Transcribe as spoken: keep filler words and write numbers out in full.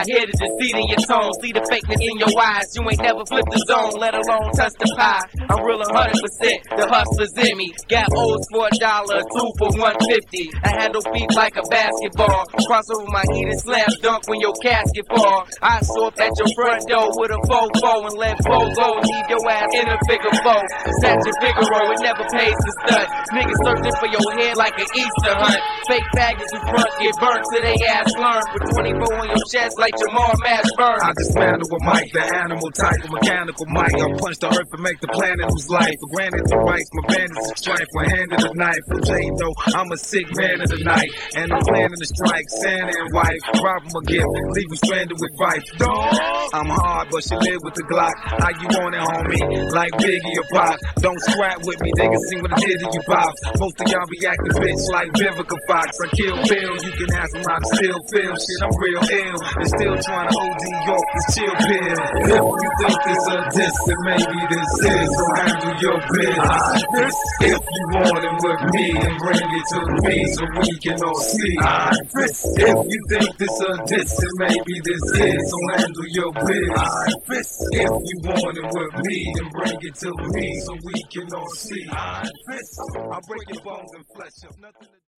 I hear the deceit in your tone, see the fakeness in your eyes. You ain't never flipped the zone, let alone touch the pie. I'm real one hundred percent, the hustlers in me. Got O's for a dollar, two for one fifty. I handle feet like a basketball. Cross over my heat and slam dunk when your casket fall. I show up at your front door with a fofo and let Fogo leave your ass in a bigger foe. Snatch your Figaro, it never pays to stud. Niggas searching for your head like an Easter hunt. Fake faggots in front get burnt till they ass learn. With twenty-four on your chest like Jamal Mashburn. I dismantle with Mike, the animal type, a mechanical mic. I punch the earth and make the planet lose life. For granted the rights, my bandits of strife. One hand of the knife, from J though, I'm a sick man of the night. And I'm planning to strike, Santa and wife. Rob him a gift, leave him stranded with Vice. Dog, I'm hard, but she live with the Glock. How you want it, homie? Like Biggie or Pop. Don't scrap with me, they can see what I did to you, Pops. Most of y'all be acting bitch like Vivica Fox. I kill Bill, you can ask him how to still feel. Shit, I'm real ill, and still trying to O D off this chill pill. If you think this a diss, then maybe this is, so handle your business. If you want it with me, and bring it to me so we can all see. If you think this a diss, then maybe this is, so handle your business. If you want it with me, then bring it to me so we can all see. I'll break your bones and flesh up nothing.